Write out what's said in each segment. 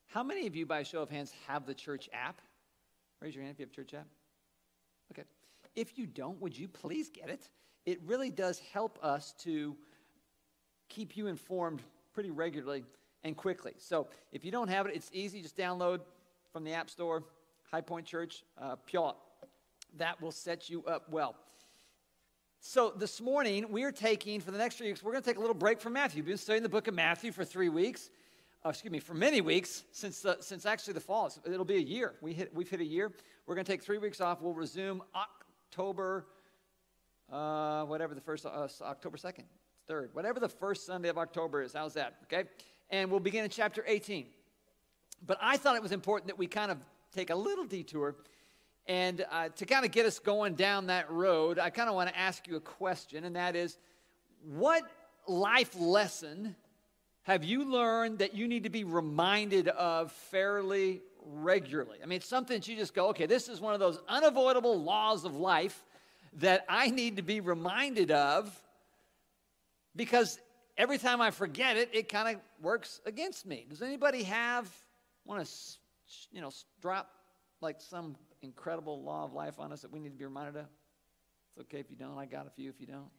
How many of you, by a show of hands, have the church app? Raise your hand if you have a church app. Okay. If you don't, would you please get it? It really does help us to keep you informed pretty regularly and quickly. So if you don't have it, it's easy. Just download from the App Store, High Point Church, Puyallup. That will set you up well. So this morning, we're taking, for the next 3 weeks, we're going to take a little break from Matthew. We've been studying the book of Matthew for 3 weeks. For many weeks, since actually the fall. It'll be a year. We've hit a year. We're going to take 3 weeks off. We'll resume October, October 2nd, 3rd, whatever the first Sunday of October is. How's that? Okay? And we'll begin in chapter 18. But I thought it was important that we kind of take a little detour. And to kind of get us going down that road, I kind of want to ask you a question, and that is, what life lesson have you learned that you need to be reminded of fairly regularly? I mean, it's something that you just go, okay, this is one of those unavoidable laws of life that I need to be reminded of, because every time I forget it, it kind of works against me. Does anybody want to drop like some incredible law of life on us that we need to be reminded of? It's okay if you don't. I got a few if you don't.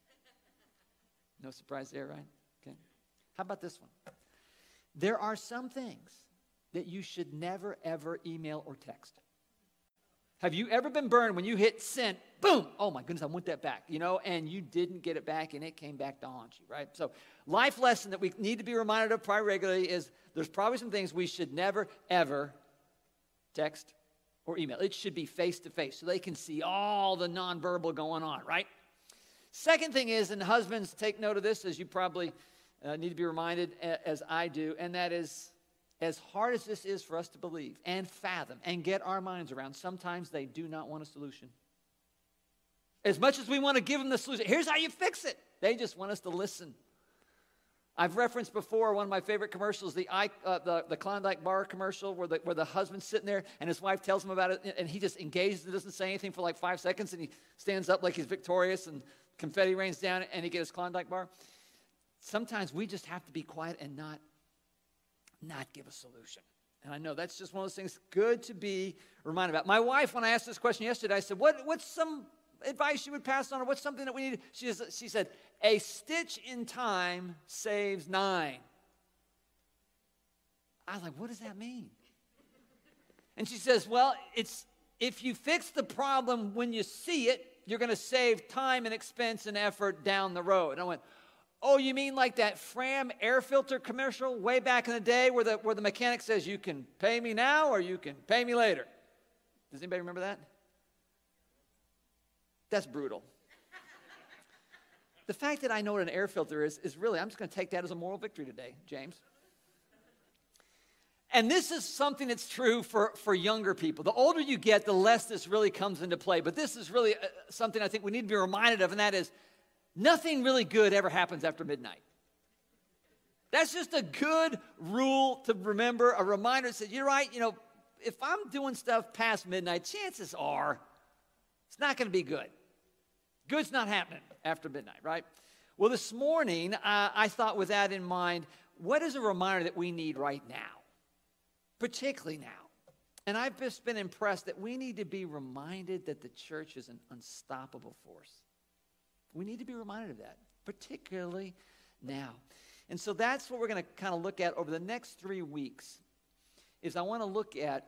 No surprise there, right? Okay. How about this one? There are some things that you should never, ever email or text. Have you ever been burned when you hit send, boom, oh my goodness, I want that back, and you didn't get it back and it came back to haunt you, right? So life lesson that we need to be reminded of probably regularly is there's probably some things we should never, ever text or email. It should be face-to-face so they can see all the nonverbal going on, right? Second thing is, and husbands, take note of this as you probably need to be reminded, as I do, and that is, as hard as this is for us to believe and fathom and get our minds around, sometimes they do not want a solution. As much as we want to give them the solution, here's how you fix it, they just want us to listen. I've referenced before one of my favorite commercials, the Klondike bar commercial, where the husband's sitting there and his wife tells him about it, and he just engages and doesn't say anything for like 5 seconds, and he stands up like he's victorious, and confetti rains down, and he gets his Klondike bar. Sometimes we just have to be quiet and not give a solution. And I know that's just one of those things good to be reminded about. My wife, when I asked this question yesterday, I said, what's some advice you would pass on, or what's something that we need? She said, a stitch in time saves 9. I was like, what does that mean? And she says, well, it's if you fix the problem when you see it, you're going to save time and expense and effort down the road. And I went, oh, you mean like that Fram air filter commercial way back in the day where the mechanic says, you can pay me now or you can pay me later? Does anybody remember that? That's brutal. The fact that I know what an air filter is really, I'm just going to take that as a moral victory today, James. And this is something that's true for younger people. The older you get, the less this really comes into play. But this is really something I think we need to be reminded of, and that is, nothing really good ever happens after midnight. That's just a good rule to remember, a reminder that says, you're right, if I'm doing stuff past midnight, chances are it's not going to be good. Good's not happening after midnight, right? Well, this morning, I thought with that in mind, what is a reminder that we need right now? Particularly now. And I've just been impressed that we need to be reminded that the church is an unstoppable force. We need to be reminded of that, particularly now. And so that's what we're going to kind of look at over the next 3 weeks, is I want to look at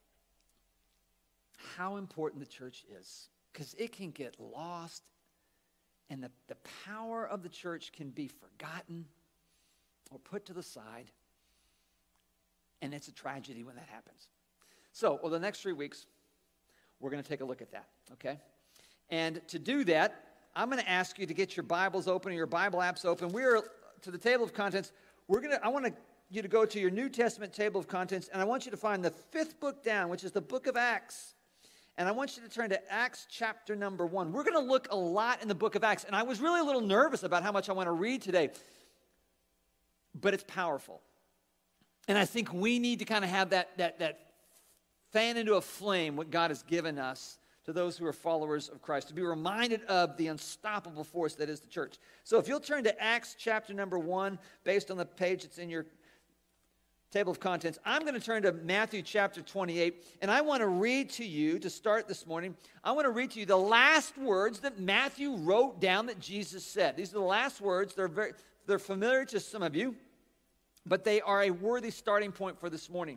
how important the church is, because it can get lost, and the power of the church can be forgotten or put to the side, and it's a tragedy when that happens. So, the next 3 weeks, we're going to take a look at that, okay? And to do that, I'm going to ask you to get your Bibles open or your Bible apps open. We're to the table of contents. I want you to go to your New Testament table of contents, and I want you to find the 5th book down, which is the book of Acts. And I want you to turn to Acts chapter number 1. We're going to look a lot in the book of Acts, and I was really a little nervous about how much I want to read today, but it's powerful. And I think we need to kind of have that fan into a flame what God has given us to those who are followers of Christ, to be reminded of the unstoppable force that is the church. So if you'll turn to Acts chapter number 1, based on the page that's in your table of contents, I'm going to turn to Matthew chapter 28, and I want to read to you, to start this morning, I want to read to you the last words that Matthew wrote down that Jesus said. These are the last words. They're familiar to some of you, but they are a worthy starting point for this morning.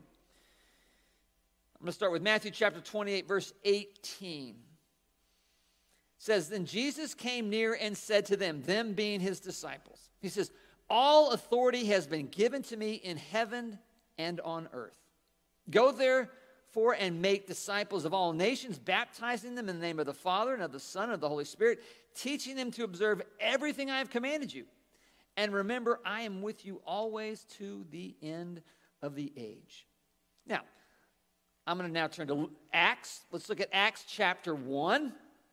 I'm going to start with Matthew chapter 28, verse 18. It says, "Then Jesus came near and said to them," them being his disciples, he says, "All authority has been given to me in heaven and on earth. Go therefore and make disciples of all nations, baptizing them in the name of the Father and of the Son and of the Holy Spirit, teaching them to observe everything I have commanded you. And remember, I am with you always to the end of the age." Now, I'm going to now turn to Acts. Let's look at Acts chapter 1.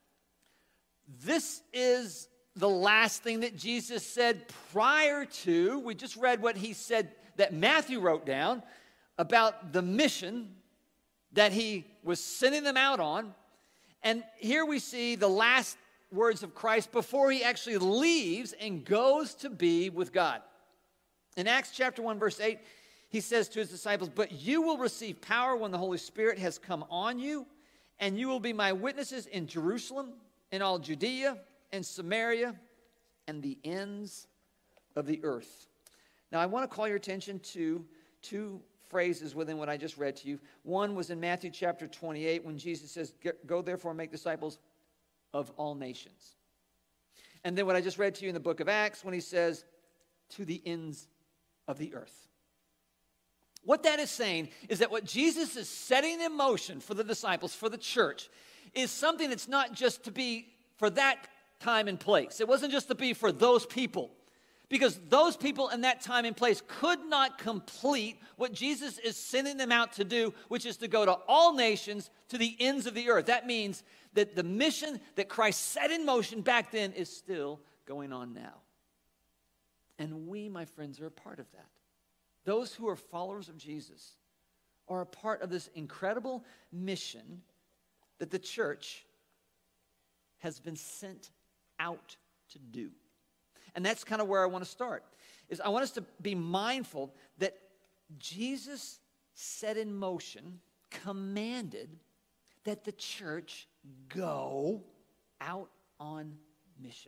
This is the last thing that Jesus said prior to, we just read what he said that Matthew wrote down about the mission that he was sending them out on. And here we see the last words of Christ before he actually leaves and goes to be with God. In Acts chapter 1, verse 8, he says to his disciples, "But you will receive power when the Holy Spirit has come on you, and you will be my witnesses in Jerusalem, in all Judea, and Samaria, and the ends of the earth." Now, I want to call your attention to two phrases within what I just read to you. One was in Matthew chapter 28 when Jesus says, "Go therefore and make disciples of all nations." And then what I just read to you in the book of Acts when he says, "to the ends of the earth." What that is saying is that what Jesus is setting in motion for the disciples, for the church, is something that's not just to be for that time and place. It wasn't just to be for those people, because those people in that time and place could not complete what Jesus is sending them out to do, which is to go to all nations, to the ends of the earth. That means that the mission that Christ set in motion back then is still going on now. And we, my friends, are a part of that. Those who are followers of Jesus are a part of this incredible mission that the church has been sent out to do. And that's kind of where I want to start. Is I want us to be mindful that Jesus set in motion, commanded that the church go out on mission.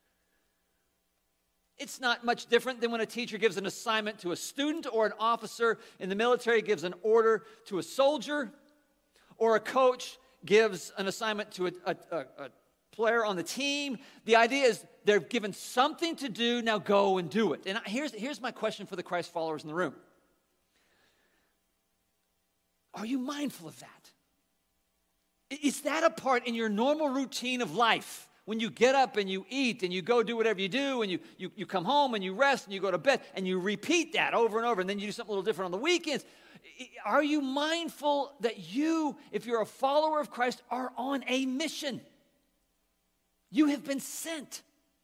It's not much different than when a teacher gives an assignment to a student, or an officer in the military gives an order to a soldier, or a coach gives an assignment to a player on the team. The idea is they're given something to do, now go and do it. And here's my question for the Christ followers in the room. Are you mindful of that? Is that a part in your normal routine of life? When you get up and you eat and you go do whatever you do, and you come home and you rest and you go to bed, and you repeat that over and over, and then you do something a little different on the weekends. Are you mindful that you, if you're a follower of Christ, are on a mission? You have been sent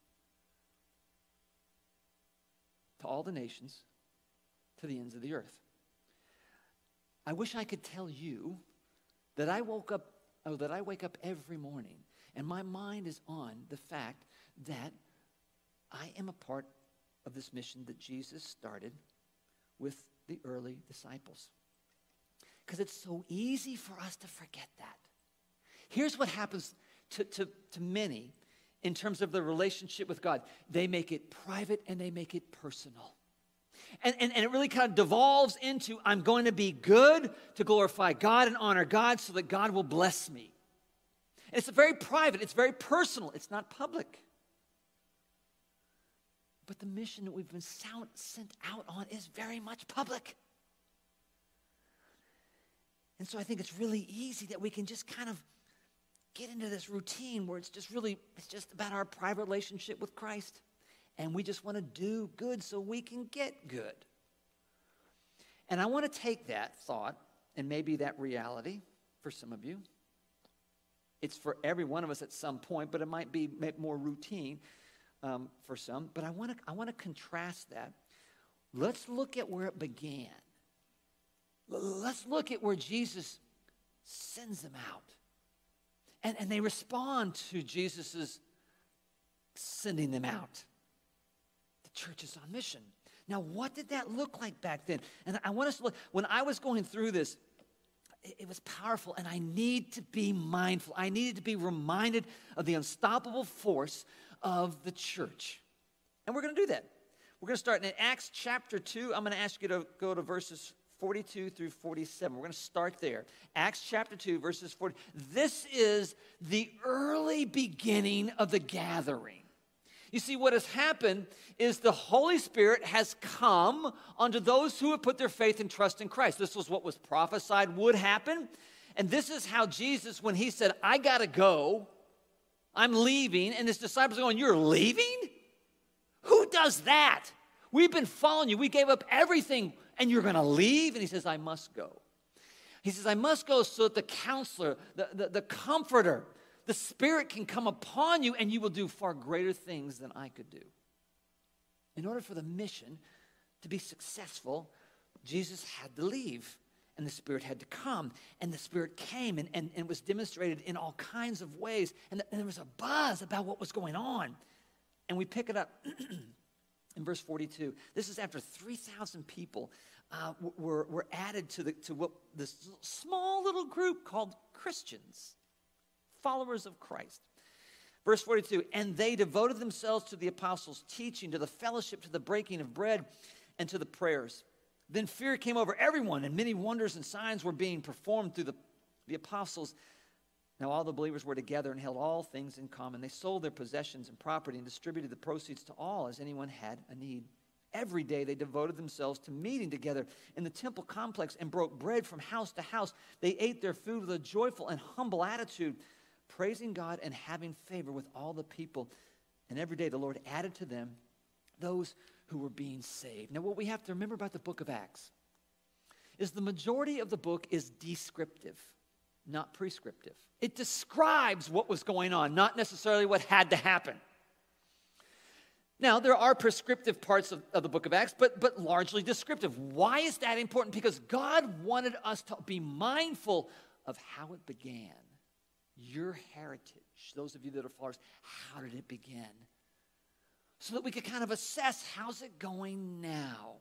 to all the nations, to the ends of the earth. I wish I could tell you that I wake up every morning and my mind is on the fact that I am a part of this mission that Jesus started with the early disciples. Because it's so easy for us to forget that. Here's what happens to many in terms of their relationship with God. They make it private and they make it personal. And it really kind of devolves into, I'm going to be good to glorify God and honor God so that God will bless me. And it's very private, it's very personal, it's not public. But the mission that we've been sent out on is very much public. And so I think it's really easy that we can just kind of get into this routine where it's just about our private relationship with Christ. And we just want to do good so we can get good. And I want to take that thought and maybe that reality for some of you. It's for every one of us at some point, but it might be more routine for some. But I want to contrast that. Let's look at where it began. Let's look at where Jesus sends them out. And they respond to Jesus' sending them out. The church is on mission. Now, what did that look like back then? And I want us to look, when I was going through this, it was powerful, and I need to be mindful. I needed to be reminded of the unstoppable force of the church. And we're going to do that. We're going to start in Acts chapter 2. I'm going to ask you to go to verses 42 through 47. We're going to start there. Acts chapter 2, verses 40. This is the early beginning of the gathering. You see, what has happened is the Holy Spirit has come unto those who have put their faith and trust in Christ. This was what was prophesied would happen. And this is how Jesus, when he said, I got to go, I'm leaving, and his disciples are going, you're leaving? Who does that? We've been following you. We gave up everything, and you're going to leave? And he says, I must go. He says, I must go so that the counselor, the comforter, the Spirit can come upon you, and you will do far greater things than I could do. In order for the mission to be successful, Jesus had to leave, and the Spirit had to come. And the Spirit came, and it was demonstrated in all kinds of ways. And there was a buzz about what was going on. And we pick it up in verse 42. This is after 3,000 people were added to what this small little group called Christians, followers of Christ. Verse 42, and they devoted themselves to the apostles' teaching, to the fellowship, to the breaking of bread, and to the prayers. Then fear came over everyone, and many wonders and signs were being performed through the apostles. Now all the believers were together and held all things in common. They sold their possessions and property and distributed the proceeds to all as anyone had a need. Every day they devoted themselves to meeting together in the temple complex and broke bread from house to house. They ate their food with a joyful and humble attitude, praising God and having favor with all the people. And every day the Lord added to them those who were being saved. Now what we have to remember about the book of Acts is the majority of the book is descriptive, not prescriptive. It describes what was going on, not necessarily what had to happen. Now, there are prescriptive parts of the book of Acts, but largely descriptive. Why is that important? Because God wanted us to be mindful of how it began. Your heritage, those of you that are followers, how did it begin? So that we could kind of assess, how's it going now?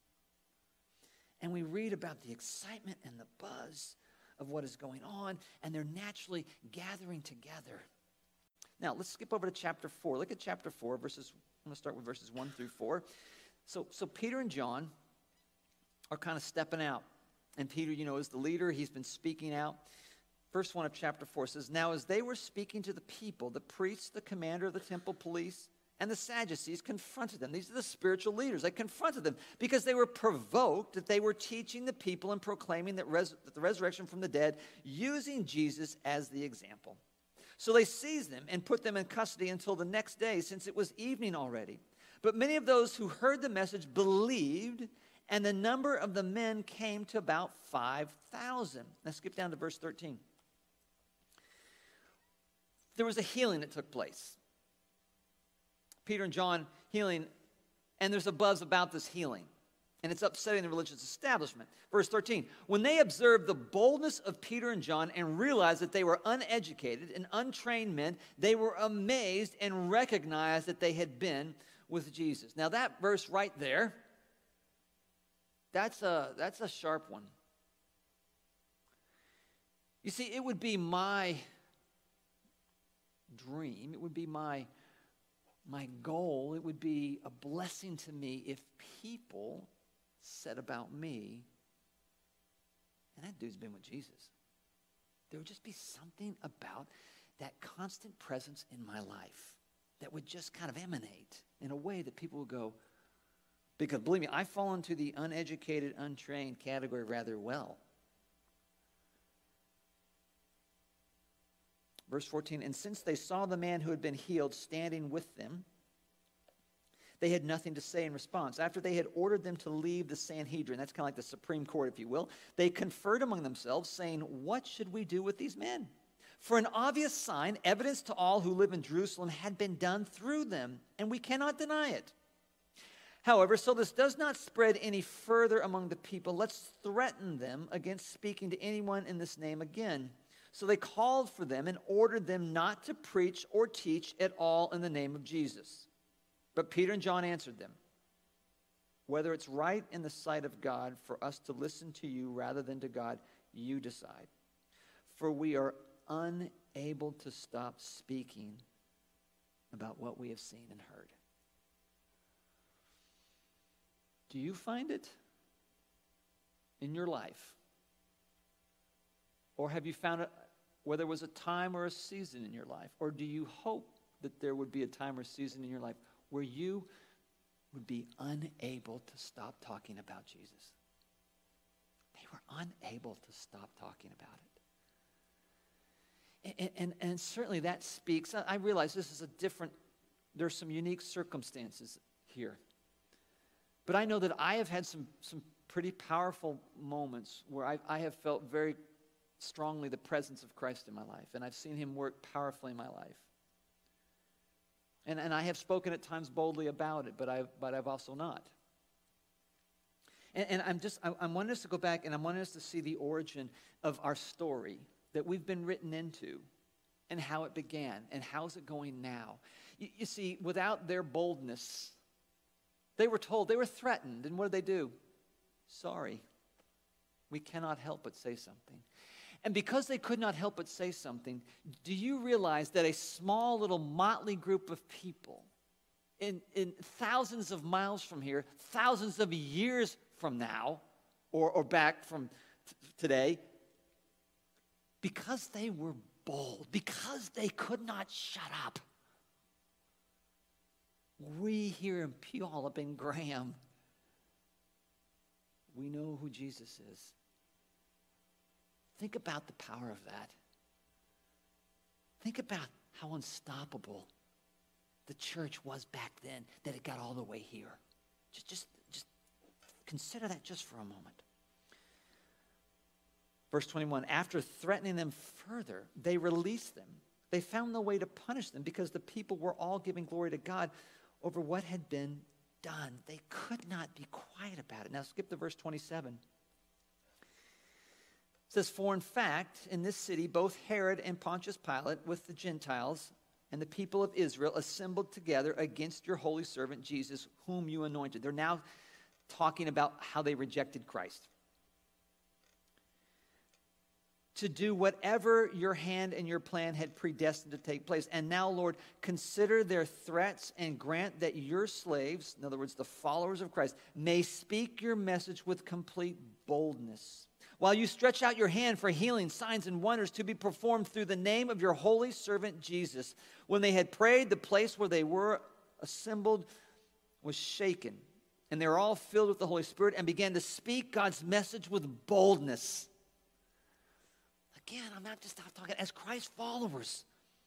And we read about the excitement and the buzz of what is going on, and they're naturally gathering together. Now, let's skip over to chapter 4. Look at chapter 4, I'm going to start with verses 1 through 4. So Peter and John are kind of stepping out. And Peter, is the leader. He's been speaking out. Verse 1 of chapter 4 says, now as they were speaking to the people, the priests, the commander of the temple police, and the Sadducees confronted them. These are the spiritual leaders. They confronted them because they were provoked that they were teaching the people and proclaiming that the resurrection from the dead, using Jesus as the example. So they seized them and put them in custody until the next day, since it was evening already. But many of those who heard the message believed, and the number of the men came to about 5,000. Now skip down to verse 13. There was a healing that took place. Peter and John healing, and there's a buzz about this healing, and it's upsetting the religious establishment. Verse 13, when they observed the boldness of Peter and John and realized that they were uneducated and untrained men, they were amazed and recognized that they had been with Jesus. Now that verse right there, that's a sharp one. You see, it would be my dream, it would be my goal, it would be a blessing to me if people said about me, and that dude's been with Jesus. There would just be something about that constant presence in my life that would just kind of emanate in a way that people would go, because believe me, I fall into the uneducated, untrained category rather well. Verse 14, and since they saw the man who had been healed standing with them, they had nothing to say in response. After they had ordered them to leave the Sanhedrin, that's kind of like the Supreme Court, if you will, they conferred among themselves, saying, what should we do with these men? For an obvious sign, evidence to all who live in Jerusalem had been done through them, and we cannot deny it. However, so this does not spread any further among the people, let's threaten them against speaking to anyone in this name again. So they called for them and ordered them not to preach or teach at all in the name of Jesus. But Peter and John answered them, Whether it's right in the sight of God for us to listen to you rather than to God, you decide. For we are unable to stop speaking about what we have seen and heard. Do you find it in your life? Or have you found it where there was a time or a season in your life? Or do you hope that there would be a time or season in your life where you would be unable to stop talking about Jesus? They were unable to stop talking about it. And certainly that speaks. I realize this is a different, there's some unique circumstances here. But I know that I have had some pretty powerful moments where I have felt very strongly the presence of Christ in my life. And I've seen him work powerfully in my life. And I have spoken at times boldly about it, but I've also not. And I want us to go back and I want us to see the origin of our story that we've been written into and how it began and how's it going now. You see, without their boldness, they were told, they were threatened, and what did they do? Sorry, we cannot help but say something. And because they could not help but say something, do you realize that a small little motley group of people in thousands of miles from here, thousands of years from now, or back from today, because they were bold, because they could not shut up, we here in Puyallup and Graham, we know who Jesus is. Think about the power of that. Think about how unstoppable the church was back then, that it got all the way here. Just consider that just for a moment. Verse 21, after threatening them further, they released them. They found no way to punish them because the people were all giving glory to God over what had been done. They could not be quiet about it. Now skip to verse 27. It says, for in fact, in this city, both Herod and Pontius Pilate with the Gentiles and the people of Israel assembled together against your holy servant Jesus, whom you anointed. They're now talking about how they rejected Christ. To do whatever your hand and your plan had predestined to take place. And now, Lord, consider their threats and grant that your slaves, in other words, the followers of Christ, may speak your message with complete boldness. While you stretch out your hand for healing, signs, and wonders to be performed through the name of your holy servant Jesus. When they had prayed, the place where they were assembled was shaken. And they were all filled with the Holy Spirit and began to speak God's message with boldness. Again, I'm not just talking as Christ followers.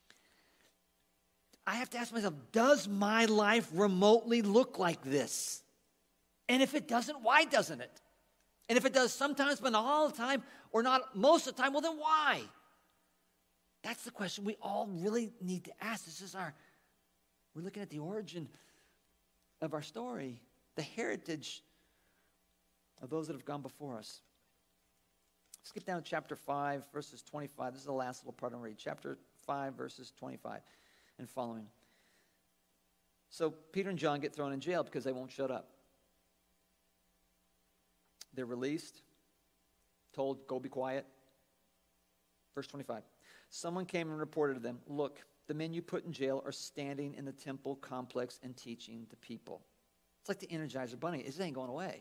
I have to ask myself, does my life remotely look like this? And if it doesn't, why doesn't it? And if it does sometimes, but not all the time, or not most of the time, well, then why? That's the question we all really need to ask. We're looking at the origin of our story, the heritage of those that have gone before us. Skip down to chapter 5, verses 25. This is the last little part I'm reading. Chapter 5, verses 25 and following. So Peter and John get thrown in jail because they won't shut up. They're released, told, go be quiet. Verse 25. Someone came and reported to them, look, the men you put in jail are standing in the temple complex and teaching the people. It's like the Energizer Bunny. It ain't going away.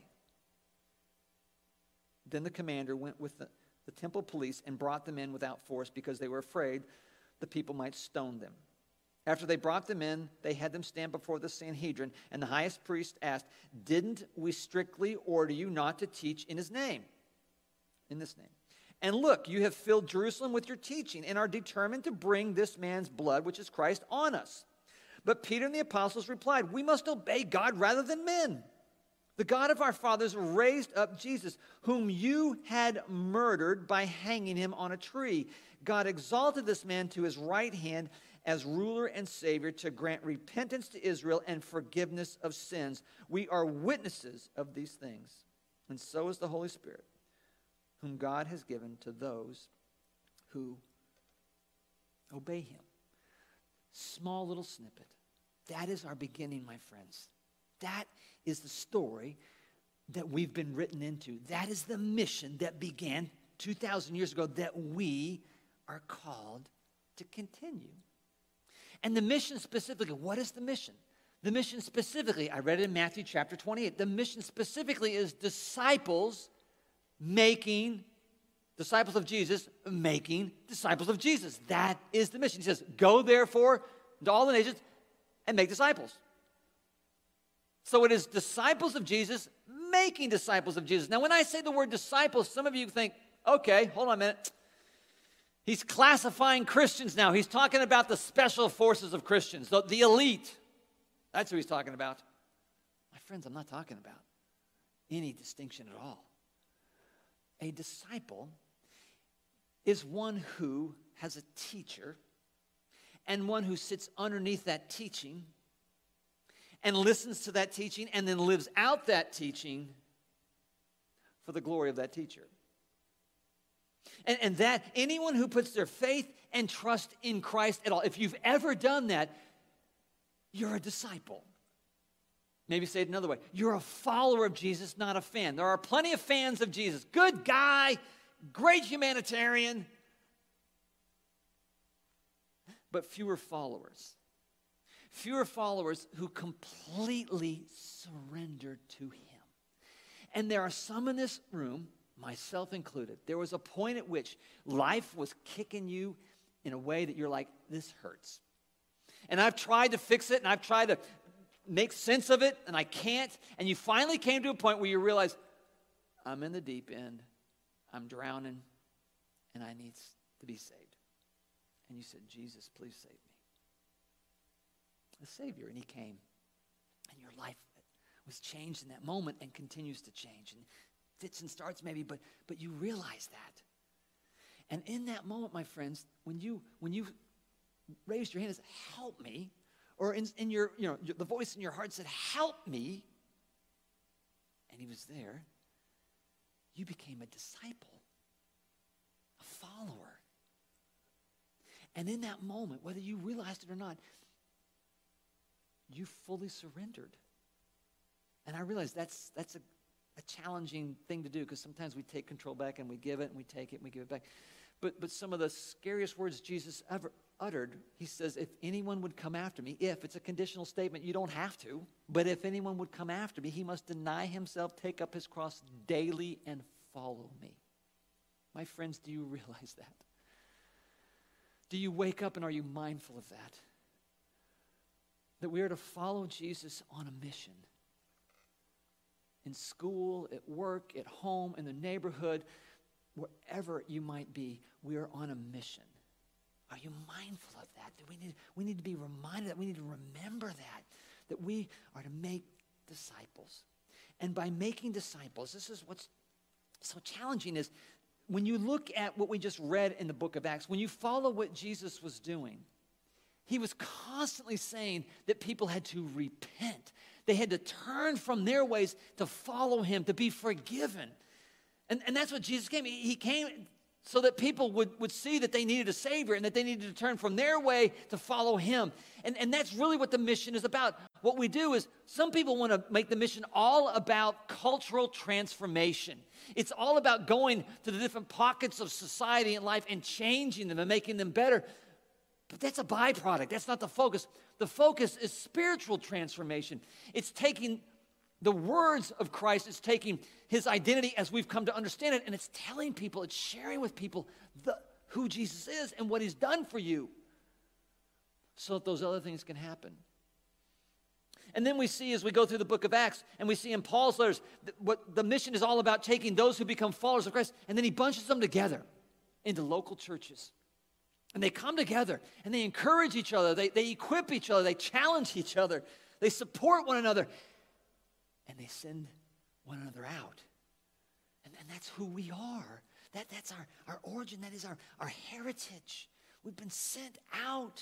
Then the commander went with the temple police and brought them in without force because they were afraid the people might stone them. After they brought them in, they had them stand before the Sanhedrin, and the highest priest asked, didn't we strictly order you not to teach in his name? In this name. And look, you have filled Jerusalem with your teaching and are determined to bring this man's blood, which is Christ, on us. But Peter and the apostles replied, we must obey God rather than men. The God of our fathers raised up Jesus, whom you had murdered by hanging him on a tree. God exalted this man to his right hand as ruler and savior to grant repentance to Israel and forgiveness of sins. We are witnesses of these things, and so is the Holy Spirit, whom God has given to those who obey him. Small little snippet. That is our beginning, my friends. That is the story that we've been written into. That is the mission that began 2,000 years ago that we are called to continue. And the mission specifically, what is the mission? The mission specifically, I read it in Matthew chapter 28. The mission specifically is disciples of Jesus, making disciples of Jesus. That is the mission. He says, go therefore to all the nations and make disciples. So it is disciples of Jesus making disciples of Jesus. Now, when I say the word disciples, some of you think, okay, hold on a minute. He's classifying Christians now. He's talking about the special forces of Christians, the elite. That's who he's talking about. My friends, I'm not talking about any distinction at all. A disciple is one who has a teacher and one who sits underneath that teaching and listens to that teaching and then lives out that teaching for the glory of that teacher. And that anyone who puts their faith and trust in Christ at all, if you've ever done that, you're a disciple. Maybe say it another way. You're a follower of Jesus, not a fan. There are plenty of fans of Jesus. Good guy, great humanitarian, but fewer followers. Fewer followers who completely surrender to him. And there are some in this room, myself included, there was a point at which life was kicking you in a way that you're like, this hurts. And I've tried to fix it, and I've tried to make sense of it, and I can't. And you finally came to a point where you realize, I'm in the deep end, I'm drowning, and I need to be saved. And you said, Jesus, please save me. The Savior, and he came. And your life was changed in that moment and continues to change. And fits and starts maybe, but you realize that. And in that moment, my friends, when you raised your hand and said, help me, or in your, the voice in your heart said, help me, and he was there, you became a disciple, a follower. And in that moment, whether you realized it or not, you fully surrendered. And I realize that's a challenging thing to do, because sometimes we take control back and we give it and we take it and we give it back. But some of the scariest words Jesus ever uttered, he says, if anyone would come after me, if it's a conditional statement, you don't have to, but if anyone would come after me, he must deny himself, take up his cross daily and follow me. My friends, do you realize that? Do you wake up and are you mindful of that? That we are to follow Jesus on a mission. In school, at work, at home, in the neighborhood, wherever you might be, we are on a mission. Are you mindful of that? We need to be reminded that. We need to remember that we are to make disciples. And by making disciples, this is what's so challenging is when you look at what we just read in the book of Acts, when you follow what Jesus was doing, he was constantly saying that people had to repent. They had to turn from their ways to follow him, to be forgiven. And that's what Jesus came. He came so that people would see that they needed a Savior and that they needed to turn from their way to follow him. And that's really what the mission is about. What we do is some people want to make the mission all about cultural transformation. It's all about going to the different pockets of society and life and changing them and making them better. But that's a byproduct. That's not the focus. The focus is spiritual transformation. It's taking the words of Christ, it's taking his identity as we've come to understand it, and it's telling people, it's sharing with people who Jesus is and what he's done for you so that those other things can happen. And then we see as we go through the book of Acts, and we see in Paul's letters, what the mission is all about, taking those who become followers of Christ, and then he bunches them together into local churches. And they come together, and they encourage each other, they equip each other, they challenge each other, they support one another, and they send one another out. And that's who we are. That's our origin. That is our heritage. We've been sent out.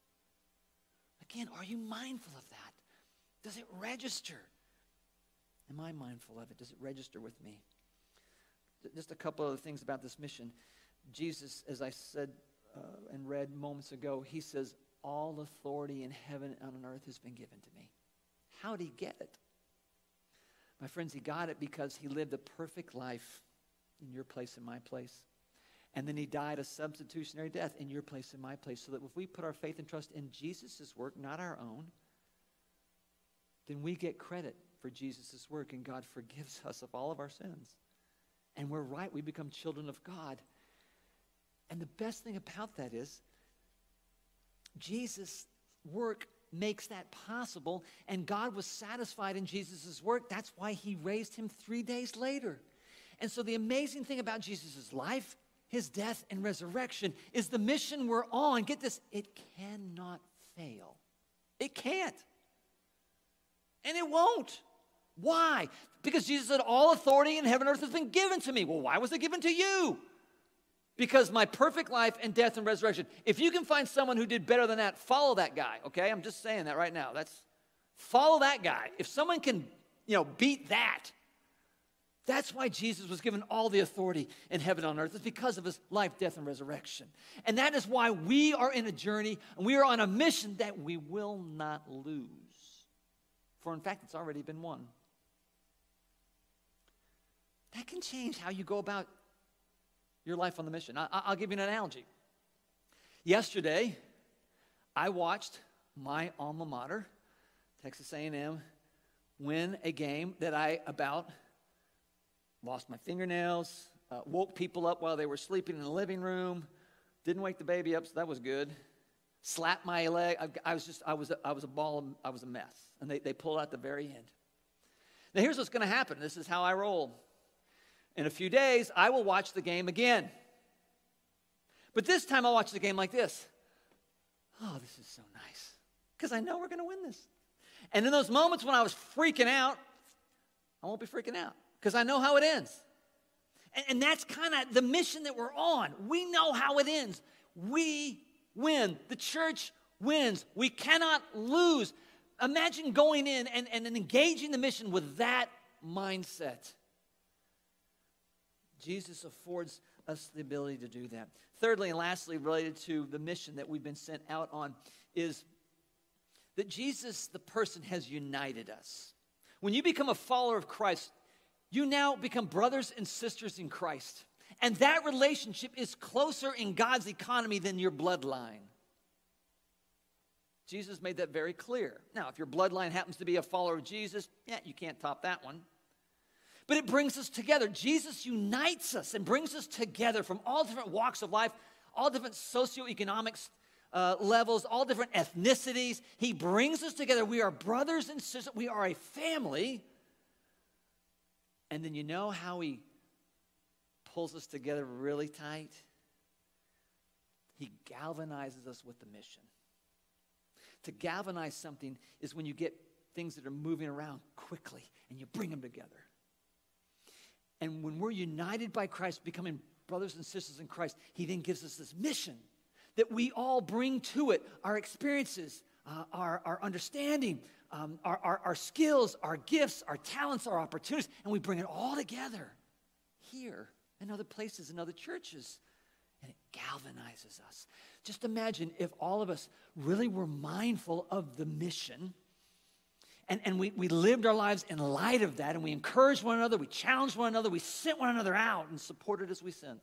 Again, are you mindful of that? Does it register? Am I mindful of it? Does it register with me? Just a couple of things about this mission. Jesus, as I said and read moments ago, he says, all authority in heaven and on earth has been given to me. How did he get it? My friends, he got it because he lived a perfect life in your place and my place. And then he died a substitutionary death in your place and my place, so that if we put our faith and trust in Jesus' work, not our own, then we get credit for Jesus' work, and God forgives us of all of our sins. And we're right, we become children of God. And the best thing about that is Jesus' work makes that possible, and God was satisfied in Jesus' work. That's why he raised him 3 days later. And so the amazing thing about Jesus' life, his death and resurrection is the mission we're on. Get this, it cannot fail. It can't. And it won't. Why? Because Jesus said, all authority in heaven and earth has been given to me. Well, why was it given to you? Because my perfect life and death and resurrection. If you can find someone who did better than that, follow that guy, okay? I'm just saying that right now. Follow that guy. If someone can, beat that, that's why Jesus was given all the authority in heaven and on earth. It's because of his life, death, and resurrection. And that is why we are in a journey, and we are on a mission that we will not lose. For in fact, it's already been won. That can change how you go about your life on the mission. I'll give you an analogy. Yesterday, I watched my alma mater, Texas A&M, win a game that I about lost my fingernails, woke people up while they were sleeping in the living room, didn't wake the baby up, so that was good. Slapped my leg. I was a mess. And they pulled out at the very end. Now here's what's going to happen. This is how I roll. In a few days, I will watch the game again. But this time I'll watch the game like this. Oh, this is so nice. Because I know we're going to win this. And in those moments when I was freaking out, I won't be freaking out. Because I know how it ends. And that's kind of the mission that we're on. We know how it ends. We win. The church wins. We cannot lose. Imagine going in and engaging the mission with that mindset. Jesus affords us the ability to do that. Thirdly and lastly, related to the mission that we've been sent out on, is that Jesus, the person, has united us. When you become a follower of Christ, you now become brothers and sisters in Christ. And that relationship is closer in God's economy than your bloodline. Jesus made that very clear. Now, if your bloodline happens to be a follower of Jesus, you can't top that one. But it brings us together. Jesus unites us and brings us together from all different walks of life, all different socioeconomic levels, all different ethnicities. He brings us together. We are brothers and sisters. We are a family. And then you know how he pulls us together really tight? He galvanizes us with the mission. To galvanize something is when you get things that are moving around quickly and you bring them together. And when we're united by Christ, becoming brothers and sisters in Christ, he then gives us this mission that we all bring to it. Our experiences, our understanding, our skills, our gifts, our talents, our opportunities, and we bring it all together here and other places and other churches. And it galvanizes us. Just imagine if all of us really were mindful of the mission and we lived our lives in light of that, and we encouraged one another, we challenged one another, we sent one another out and supported as we sent.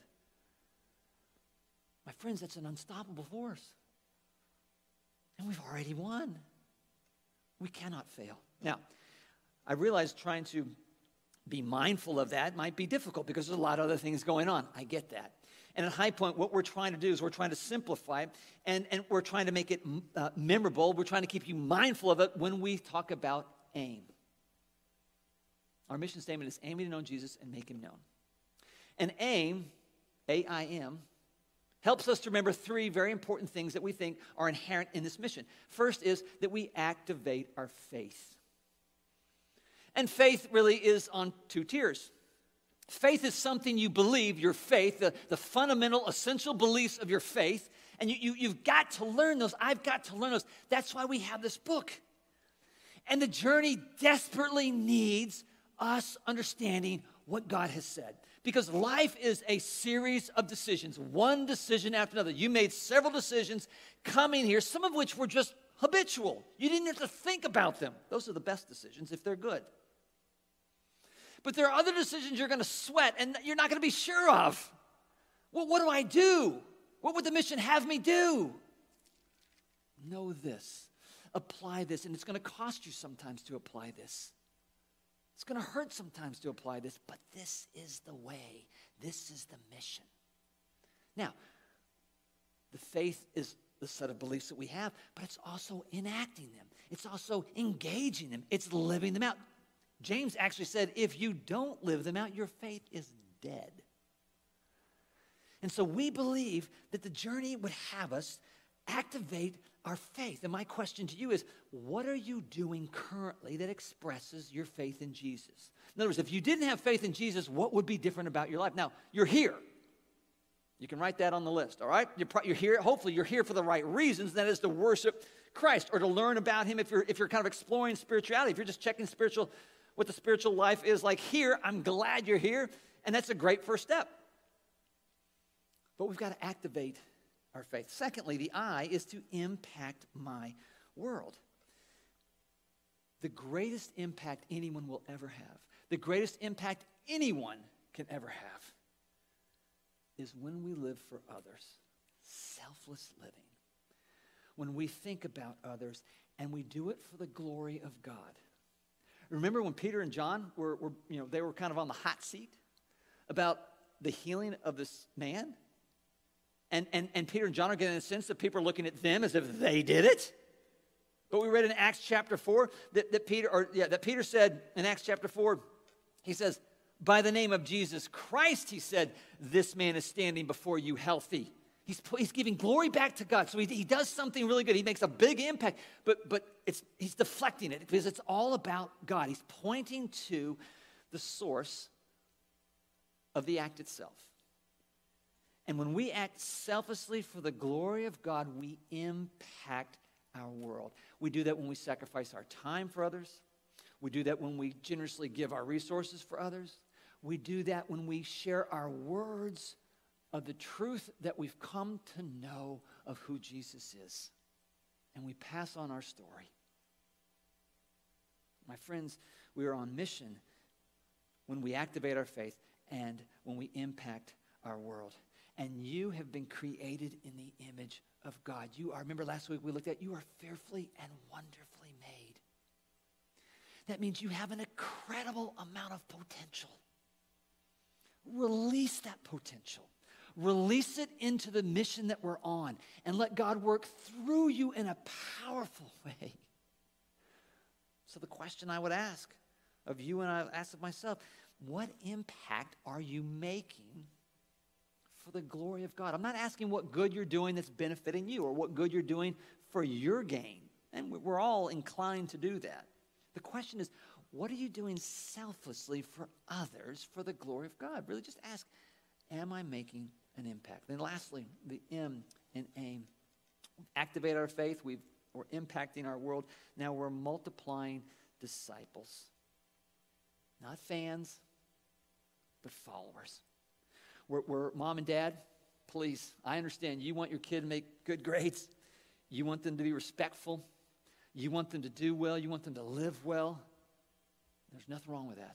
My friends, that's an unstoppable force. And we've already won. We cannot fail. Now, I realize trying to be mindful of that might be difficult because there's a lot of other things going on. I get that. And at High Point, what we're trying to do is we're trying to simplify it, and we're trying to make it memorable. We're trying to keep you mindful of it when we talk about AIM. Our mission statement is aiming to know Jesus and make him known. And AIM, A-I-M, helps us to remember three very important things that we think are inherent in this mission. First is that we activate our faith. And faith really is on two tiers. Faith is something you believe, your faith, the fundamental, essential beliefs of your faith. And you've got to learn those. I've got to learn those. That's why we have this book. And the journey desperately needs us understanding what God has said. Because life is a series of decisions, one decision after another. You made several decisions coming here, some of which were just habitual. You didn't have to think about them. Those are the best decisions if they're good. But there are other decisions you're going to sweat and you're not going to be sure of. Well, what do I do? What would the mission have me do? Know this. Apply this. And it's going to cost you sometimes to apply this. It's going to hurt sometimes to apply this. But this is the way. This is the mission. Now, the faith is the set of beliefs that we have, but it's also enacting them. It's also engaging them. It's living them out. James actually said, if you don't live them out, your faith is dead. And so we believe that the journey would have us activate our faith. And my question to you is, what are you doing currently that expresses your faith in Jesus? In other words, if you didn't have faith in Jesus, what would be different about your life? Now, you're here. You can write that on the list, all right? You're here. Hopefully, you're here for the right reasons. That is to worship Christ or to learn about him if you're kind of exploring spirituality. If you're just checking what the spiritual life is like here, I'm glad you're here. And that's a great first step. But we've got to activate our faith. Secondly, the I is to impact my world. The greatest impact anyone will ever have, the greatest impact anyone can ever have, is when we live for others. Selfless living. When we think about others and we do it for the glory of God. Remember when Peter and John they were kind of on the hot seat about the healing of this man? And Peter and John are getting a sense that people are looking at them as if they did it. But we read in Acts chapter 4 that Peter said in Acts chapter 4, he says, by the name of Jesus Christ, he said, this man is standing before you healthy. He's giving glory back to God. So he does something really good. He makes a big impact, but he's deflecting it because it's all about God. He's pointing to the source of the act itself. And when we act selflessly for the glory of God, we impact our world. We do that when we sacrifice our time for others. We do that when we generously give our resources for others. We do that when we share our words of the truth that we've come to know of who Jesus is. And we pass on our story. My friends, we are on mission when we activate our faith and when we impact our world. And you have been created in the image of God. Remember last week we looked at, you are fearfully and wonderfully made. That means you have an incredible amount of potential. Release that potential. Release it into the mission that we're on and let God work through you in a powerful way. So the question I would ask of you and I ask of myself, what impact are you making for the glory of God? I'm not asking what good you're doing that's benefiting you or what good you're doing for your gain. And we're all inclined to do that. The question is, what are you doing selflessly for others for the glory of God? Really just ask, am I making an impact? Then lastly, the M in aim. Activate our faith. We're impacting our world. Now we're multiplying disciples. Not fans, but followers. We're mom and dad, please, I understand you want your kid to make good grades. You want them to be respectful. You want them to do well. You want them to live well. There's nothing wrong with that.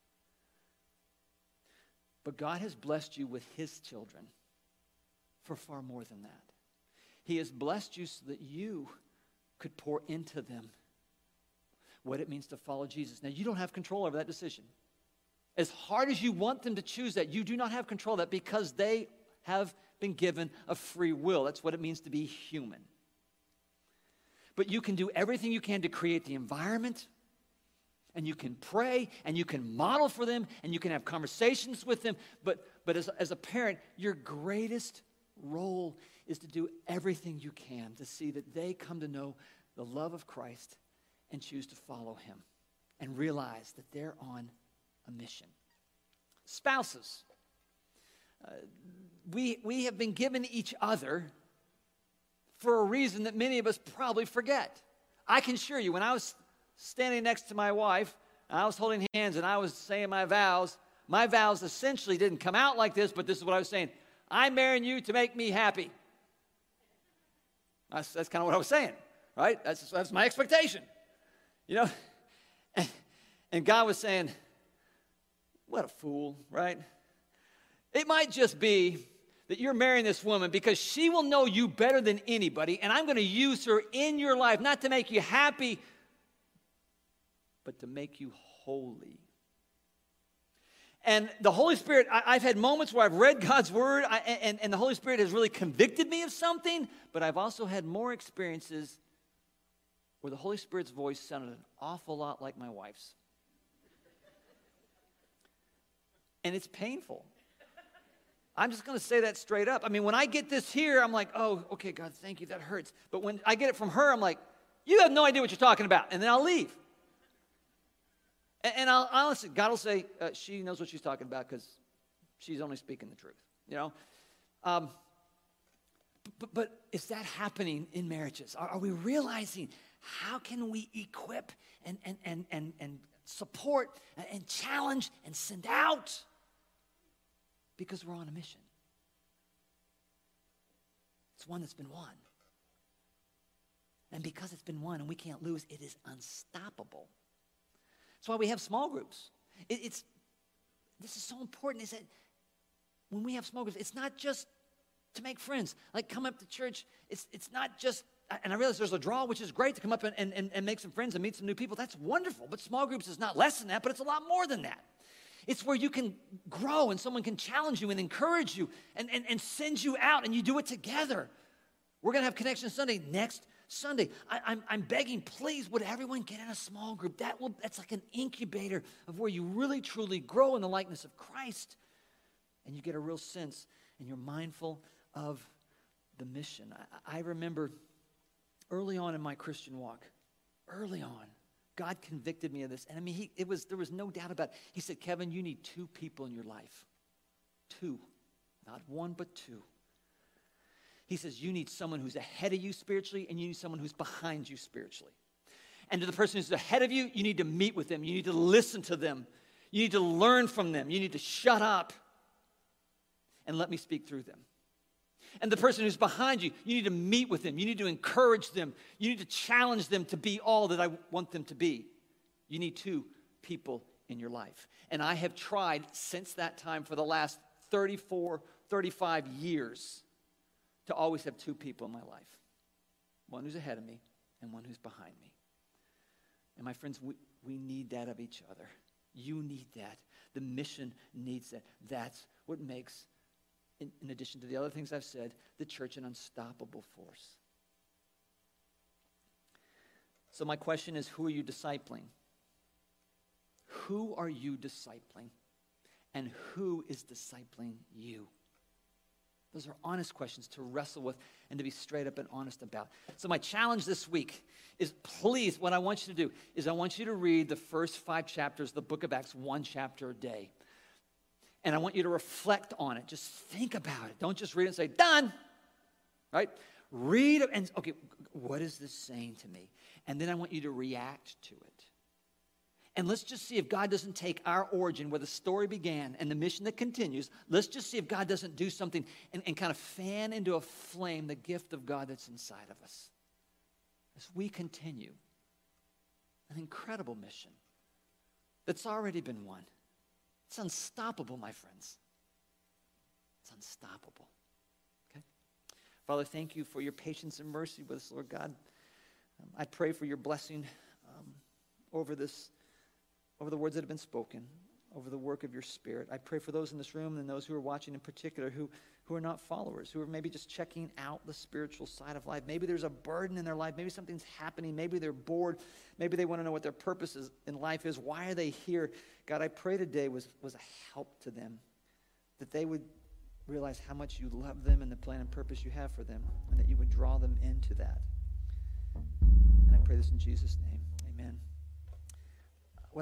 But God has blessed you with his children for far more than that. He has blessed you so that you could pour into them what it means to follow Jesus. Now, you don't have control over that decision. As hard as you want them to choose that, you do not have control of that because they have been given a free will. That's what it means to be human. But you can do everything you can to create the environment, and you can pray, and you can model for them, and you can have conversations with them. But as a parent, your greatest role is to do everything you can to see that they come to know the love of Christ and choose to follow him and realize that they're on a mission. Spouses, we have been given each other for a reason that many of us probably forget. I can assure you, when I was standing next to my wife, I was holding hands and I was saying my vows essentially didn't come out like this, but this is what I was saying. I'm marrying you to make me happy. That's kind of what I was saying, right? That's my expectation. You know? And God was saying, What a fool, right? It might just be that you're marrying this woman because she will know you better than anybody, and I'm going to use her in your life, not to make you happy, but to make you holy. And the Holy Spirit, I've had moments where I've read God's Word, and the Holy Spirit has really convicted me of something, but I've also had more experiences where the Holy Spirit's voice sounded an awful lot like my wife's. And it's painful. I'm just going to say that straight up. I mean, when I get this here, I'm like, oh, okay, God, thank you, that hurts. But when I get it from her, I'm like, you have no idea what you're talking about. And then I'll leave. And I'll honestly, God will say, she knows what she's talking about because she's only speaking the truth, you know. But is that happening in marriages? Are we realizing how can we equip and support and challenge and send out? Because we're on a mission. It's one that's been won. And because it's been won and we can't lose, it is unstoppable. That's why we have small groups. This is so important, is that when we have small groups, it's not just to make friends. Like, come up to church, it's not just, and I realize there's a draw, which is great, to come up and make some friends and meet some new people. That's wonderful. But small groups is not less than that, but it's a lot more than that. It's where you can grow and someone can challenge you and encourage you and send you out, and you do it together. We're going to have Connection Sunday next Sunday. I'm begging, please, would everyone get in a small group? That's like an incubator of where you really, truly grow in the likeness of Christ, and you get a real sense, and you're mindful of the mission. I remember early on in my Christian walk, early on, God convicted me of this. And I mean, there was no doubt about it. He said, Kevin, you need 2 people in your life. 2. Not 1, but 2. He says, you need someone who's ahead of you spiritually, and you need someone who's behind you spiritually. And to the person who's ahead of you, you need to meet with them. You need to listen to them. You need to learn from them. You need to shut up and let me speak through them. And the person who's behind you, you need to meet with them. You need to encourage them. You need to challenge them to be all that I want them to be. You need 2 people in your life. And I have tried since that time for the last 34, 35 years to always have 2 people in my life. One who's ahead of me and one who's behind me. And my friends, we need that of each other. You need that. The mission needs that. That's what makes, in addition to the other things I've said, the church an unstoppable force. So my question is, who are you discipling? Who are you discipling? And who is discipling you? Those are honest questions to wrestle with and to be straight up and honest about. So my challenge this week is, please, what I want you to do is I want you to read the first 5 chapters of the book of Acts, 1 chapter a day. And I want you to reflect on it. Just think about it. Don't just read it and say, done. Right? Read it and, okay, what is this saying to me? And then I want you to react to it. And let's just see if God doesn't take our origin, where the story began and the mission that continues. Let's just see if God doesn't do something and kind of fan into a flame the gift of God that's inside of us. As we continue an incredible mission that's already been won. It's unstoppable, my friends. It's unstoppable. Okay? Father, thank you for your patience and mercy with us, Lord God. I pray for your blessing over the words that have been spoken, over the work of your Spirit. I pray for those in this room and those who are watching in particular who are not followers, who are maybe just checking out the spiritual side of life. Maybe there's a burden in their life. Maybe something's happening. Maybe they're bored. Maybe they want to know what their purpose in life is. Why are they here? God, I pray today was a help to them, that they would realize how much you love them and the plan and purpose you have for them, and that you would draw them into that. And I pray this in Jesus' name. Amen.